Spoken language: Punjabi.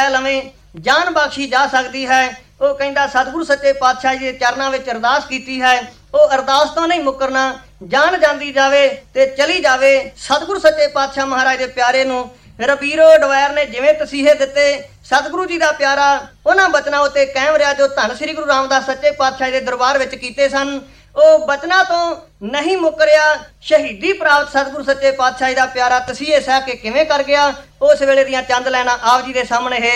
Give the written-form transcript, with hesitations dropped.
ਲੈ ਲਵੇਂ ਜਾਨ ਬਖਸ਼ੀ ਜਾ ਸਕਦੀ ਹੈ। ਉਹ ਕਹਿੰਦਾ ਸਤਿਗੁਰੂ ਸੱਚੇ ਪਾਤਸ਼ਾਹ ਜੀ ਦੇ ਚਰਨਾਂ ਵਿੱਚ ਅਰਦਾਸ ਕੀਤੀ ਹੈ, ਉਹ ਅਰਦਾਸ ਤੋਂ ਨਹੀਂ ਮੁੱਕਰਨਾ, ਜਾਨ ਜਾਂਦੀ ਜਾਵੇ ਤੇ ਚਲੀ ਜਾਵੇ। ਸਤਿਗੁਰੂ ਸੱਚੇ ਪਾਤਸ਼ਾਹ ਮਹਾਰਾਜ ਦੇ ਪਿਆਰੇ ਨੂੰ ਰਬੀਰੋ ਡਵੈਰ ਨੇ ਜਿਵੇਂ ਤਸੀਹੇ ਦਿੱਤੇ, ਸਤਿਗੁਰੂ ਜੀ ਦਾ ਪਿਆਰਾ ਉਹਨਾਂ ਬਚਨਾਂ ਉੱਤੇ ਕਾਇਮ ਰਿਹਾ ਜੋ ਧੰਨ ਸ੍ਰੀ ਗੁਰੂ ਰਾਮਦਾਸ ਸੱਚੇ ਪਾਤਸ਼ਾਹ ਦੇ ਦਰਬਾਰ ਵਿੱਚ ਕੀਤੇ ਸਨ। ਉਹ ਬਚਨਾਂ ਤੋਂ ਨਹੀਂ ਮੁੱਕਰਿਆ, ਸ਼ਹੀਦੀ ਪ੍ਰਾਪਤ ਸਤਿਗੁਰੂ ਸੱਚੇ ਪਾਤਸ਼ਾਹ ਜੀ ਦਾ ਪਿਆਰਾ ਤਸੀਹੇ ਸਹਿ ਕੇ ਕਿਵੇਂ ਕਰ ਗਿਆ। ਉਸ ਵੇਲੇ ਦੀਆਂ ਚੰਦ ਲੈਣਾ ਆਪ ਜੀ ਦੇ ਸਾਹਮਣੇ ਹੈ।